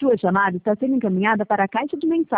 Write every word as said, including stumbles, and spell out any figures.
Sua chamada está sendo encaminhada para a caixa de mensagens.